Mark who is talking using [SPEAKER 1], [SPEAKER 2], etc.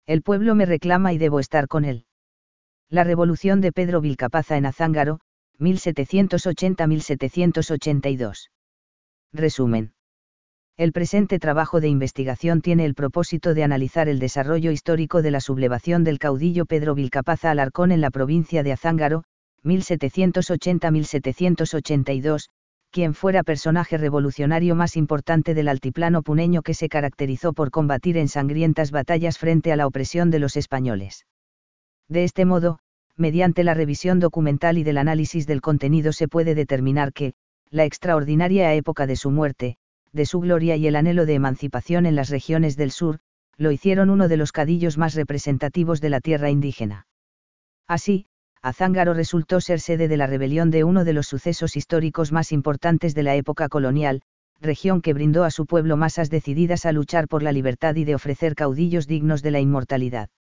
[SPEAKER 1] El pueblo me reclama y debo estar con él. La revolución de Pedro Vilcapaza en Azángaro, 1780-1782. Resumen. El presente trabajo de investigación tiene el propósito de analizar el desarrollo histórico de la sublevación del caudillo Pedro Vilcapaza Alarcón en la provincia de Azángaro, 1780-1782, quien fuera personaje revolucionario más importante del altiplano puneño que se caracterizó por combatir en sangrientas batallas frente a la opresión de los españoles. De este modo, mediante la revisión documental y del análisis del contenido se puede determinar que, la extraordinaria época de su muerte, de su gloria y el anhelo de emancipación en las regiones del sur, lo hicieron uno de los caudillos más representativos de la tierra indígena. Así, Azángaro resultó ser sede de la rebelión de uno de los sucesos históricos más importantes de la época colonial, región que brindó a su pueblo masas decididas a luchar por la libertad y de ofrecer caudillos dignos de la inmortalidad.